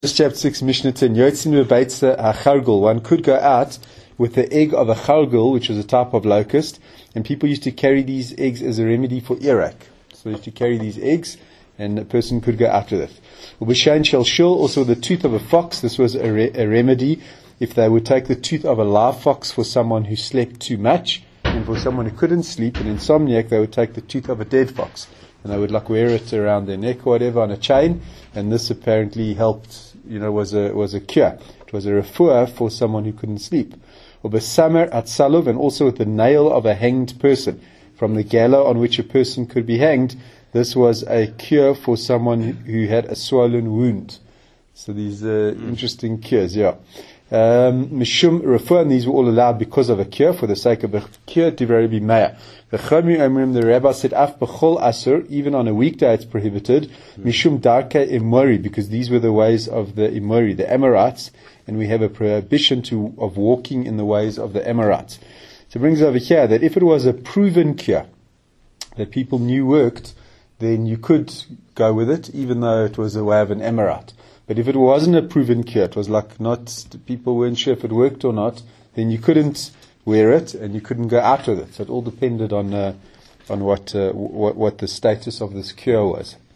Chapter 6, Mishnah 10. Yotzin bebeitza hachargul. One could go out with the egg of a chargul, which was a type of locust, and people used to carry these eggs as a remedy for earache. So they used to carry these eggs, and a person could go out with it. Ubishain shel shul, also the tooth of a fox. This was a remedy if they would take the tooth of a live fox for someone who slept too much, and for someone who couldn't sleep, an insomniac, they would take the tooth of a dead fox, and they would wear it around their neck or whatever on a chain, and this apparently helped, was a cure. It was a refuah for someone who couldn't sleep. Or besamer at salov, and also with the nail of a hanged person, from the gallows on which a person could be hanged. This was a cure for someone who had a swollen wound. So these interesting cures, yeah. Mishum refuah, and these were all allowed because of a cure, for the sake of a cure. Divrei Rabbi Meir. The rabbi said, af b'chol asur, even on a weekday it's prohibited. Mishum darkei emori, because these were the ways of the emori, the Amorites, and we have a prohibition of walking in the ways of the Amorites. So it brings over here that if it was a proven cure that people knew worked, then you could go with it, even though it was a way of an Amorite. But if it wasn't a proven cure, it was people weren't sure if it worked or not, then you couldn't wear it and you couldn't go out with it. So it all depended on what the status of this cure was.